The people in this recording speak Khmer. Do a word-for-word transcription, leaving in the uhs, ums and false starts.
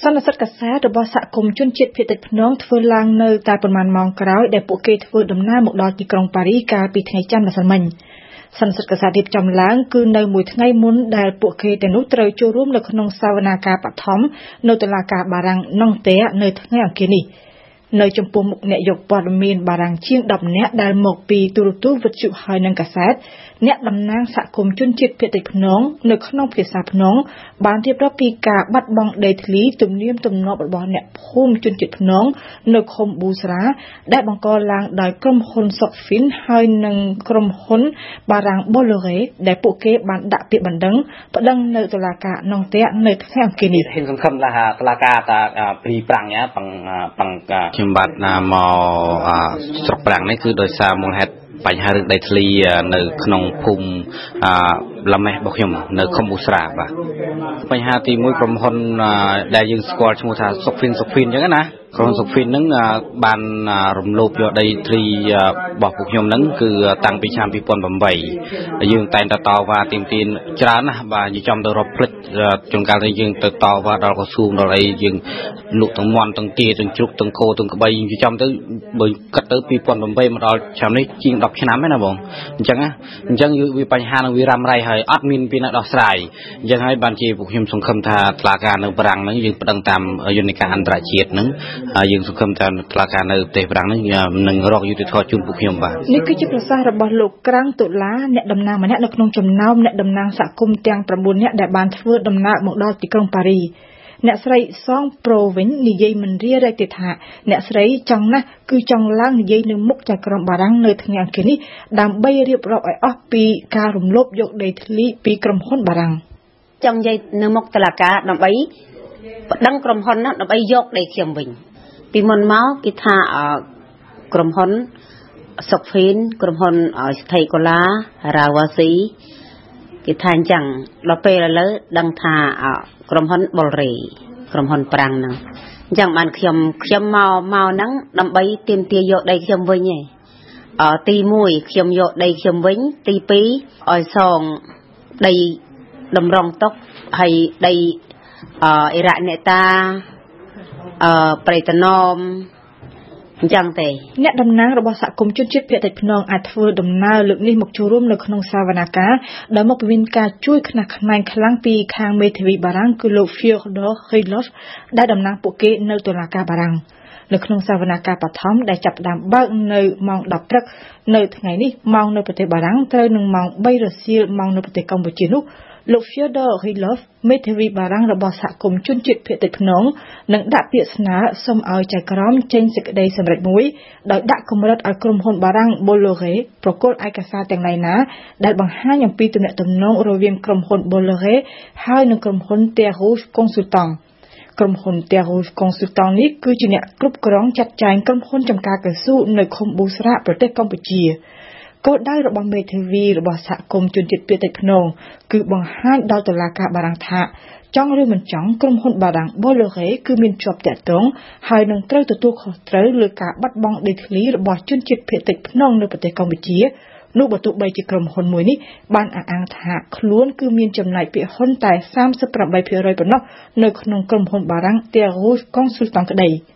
សន្និសីទកាសែតរបស់សហគមន៍ជនជាតិភាគតិចភ្នំធ្វើឡើងនៅតែប្រមាណម៉ោងក្រោយដែលពួកគេធ្វើដំណើរមកដល់ទីក្រុងប៉ារីសកាលពីថ្ងៃច័ន្ទម្សិលមិញសន្និសីទកាសែតរៀបចំឡើងគឺនៅមួយថ្ងៃមុនដែលពួកគេទាំងនោះត្រូវចូលរួមនៅក្នុងសវនាការបឋមនៅតុលាការបារាំងណុងតេនៅថ្ងៃអង្គារនេះនៅចំពោះមុខអ្នកយកព័ត៌មានបារាំងជាងដប់នាក់ដែលមកពីទូរទស្សន៍វិទ្យុហើយនិងកាសែតអ្នកតំណាងសហគមន៍ជនជាតិភាគតិចភ្នំនៅក្នុងភាសាភ្នំបានរៀបរាប់ពីការបាត់បង់ដីធ្លីទំនៀមទម្លាប់របស់អ្នកភូមិជនជាតិភ្នំនៅឃុំប៊ូស្រាដែលបង្កឡើងដោយក្រុមហ៊ុនសុកហ្វីនហើយនិងក្រុមហ៊ុនបារាំងបូឡូរ៉េដែលពួកគេបានដាក់ពាក្យបណ្ដឹងប្តឹងនៅតុលាការណុងតេនៅថ្ងៃអង្គារនេះហ៊ានសង្ឃឹមថាតុលាការតាព្រីប្រាំងណាបង្បង្ខ្ញុំបាទណាមកស្រុកប្រាំងនេះគឺដោយសារមូលហេតុបញ្ហារឿងដីធ្លីនៅក្នុងភូមិឡាមេះរបស់ខ្ញុំនៅឃុំប៊ូស្រាបាទបញ្ហាទីមួយក្រុមហ៊ុនដែលយើងស្គាល់ឈ្មោះថាសុកហ្វីនសុកហ្វីនអញ្ចឹងណាក្រុមសុកហ្វីនហ្នឹងបានរំលោភយកដីធ្លីរបស់ពួកខ្ញុំហ្នឹងគឺតាំងពីឆ្នាំពីរពាន់ប្រាំបីយើងតែងតែតវ៉ាទាមទារច្រើនណាស់បាទយើងចំទៅរកផ្លិចជួនកាលទៅយើងទៅតវ៉ាដល់ក្រសួងដល់អីយើងលក់ទាំងមន់ទាំងទាទាំងជ្រូកទាំងគោទាំងក្បីយើងចំទៅបើកាត់ទៅពីរពាន់ប្រាំបីមកដល់ឆ្នាំនេះជាងដប់ឆ្នាំហើយណាបងអញ្ចឹងណាអញ្ចឹងវាបញ្ហានឹងវារ៉ាំរ៉ៃហើយអត់មានពីណាដោះស្រាយអញ្ចឹងហើយបានជាពួកខ្ញុំសង្ឃឹមថាតុលាការនៅប្រាំងហ្នឹងយើងប្តឹងតាមយន្តការអន្តរជាតិហ្នឹងហើយយើងសង្ឃឹមថាតុលាការនៅប្រទេសប្រាំងហ្នឹងនឹងរកយុត្តិធម៌ជូនពួកខ្ញុំបាទនេះគឺជាប្រសាសន៍របស់លោកក្រាំងតុលាអ្នកតំណាងម្នាក់នៅក្នុងចំណោមអ្នកតំណាងសហគមន៍ទាំងប្រាំបួននាក់ដែលបានធ្វើដំណើរមកដល់ទីក្រុងប៉ារីសអ្នកស្រីសងប្រូវិញនិយាយមិនរៀបរែកទេថាអ្នកស្រីចង់ណាស់គឺចង់ឡើងនិយាយនៅមុខចៅក្រមបារាំងនៅថ្ងៃអង្គារនេះដើម្បីរៀបរាប់ឲ្យអស់ពីការរំលោភយកដីធ្លីពីក្រុមហ៊ុនបារាំងចង់និយាយនៅមុខតុលាការដើម្បីប្តឹងក្រុមហ៊ុននោះដើម្បីយកដីខ្ញុំវិញពីមុនមកគេថាក្រុមហ៊ុនសុកហ្វីនក្រុមហ៊ុនស្ថេកូឡារ៉ាវ៉ាស៊ីគេថាអញ្ចឹងដល់ពេលឥឡូវដឹងថាក្រុមហ៊ុនបូលរ៉េក្រុមហ៊ុនប្រាំងហ្នឹងអញ្ចឹងបានខ្ញុំខ្ញុំមកមកហ្នឹងដើម្បីទាមទារយកដីខ្ញុំវិញឯងអទីមួយខ្ញុំយកដីខ្ញុំវិញទីពីរឲ្យសងដីតម្រង់តុកហើយដីអអិរៈនេតាអប្រៃតណមអញ្ចឹងទេអ្នកតំណាងរបស់សហគមន៍ជនជាតិភាគតិចភ្នំអាចធ្វើដំណើរលើកនេះមកចូលរួមនៅក្នុងសវនាការដោយមកពីមានការជួយខ្នះខ្នែងខ្លាំងពីខាងមេធាវីបារាំងគឺលោក Fyodor Khilov ដែលតំណាងពួកគេនៅតុលាការបារាំងនៅក្នុងសវនាការបឋមដែលចាប់ផ្ដើមបើកនៅម៉ោងដប់ព្រឹកនៅថ្ងៃនេះម៉ោងនៅប្រទេសបារាំងត្រូវនឹងម៉ោងបីរសៀលម៉ោងនៅប្រទេសកម្ពុជានោះលោក Fyodor Khilov មេធាវីបារាំងរបស់សហគមន៍ជនជាតិភាគតិចភ្នំនឹងដាក់ពាក្យស្នើសុំឲ្យចៅក្រមចេញសេចក្តីសម្រេចមួយដោយដាក់កម្រិតឲ្យក្រុមហ៊ុនបារាំង Bolloré ប្រគល់ឯកសារទាំងឡាយណាដែលបង្ហាញអំពីទំនាក់ទំនងរវាងក្រុមហ៊ុន Bolloré ហើយនិងក្រុមហ៊ុន Terre Rouge Consultant ក្រុមហ៊ុន Terre Rouge Consultant នេះគឺជាអ្នកគ្រប់គ្រងចាត់ចែងក្រុមហ៊ុនចំការកៅស៊ូនៅឃុំប៊ូស្រាប្រទេសកម្ពុជាគោលដៅរបស់មេធាវីរបស់សហគមន៍ជនជាតិភាគតិចភ្នំគឺបង្ហាញដល់តុលាការបារាំងថាចង់ឬមិនចង់ក្រុមហ៊ុនបារាំង Bolloré គឺមានជាប់តាក់ទងហើយនឹងត្រូវទទួលខុសត្រូវលើការបាត់បង់ដីធ្លីរបស់ជនជាតិភាគតិចភ្នំនៅប្រទេសកម្ពុជានោះបើទោះបីជាក្រុមហ៊ុនមួយនេះបានអះអាងថាខ្លួនគឺមានចំណាយភាគហ៊ុនតែសាមសិបប្រាំបីភាគរយប៉ុណ្ណោះនៅក្នុងក្រុមហ៊ុនបារាំង Terre Rouge Consultant ក្តី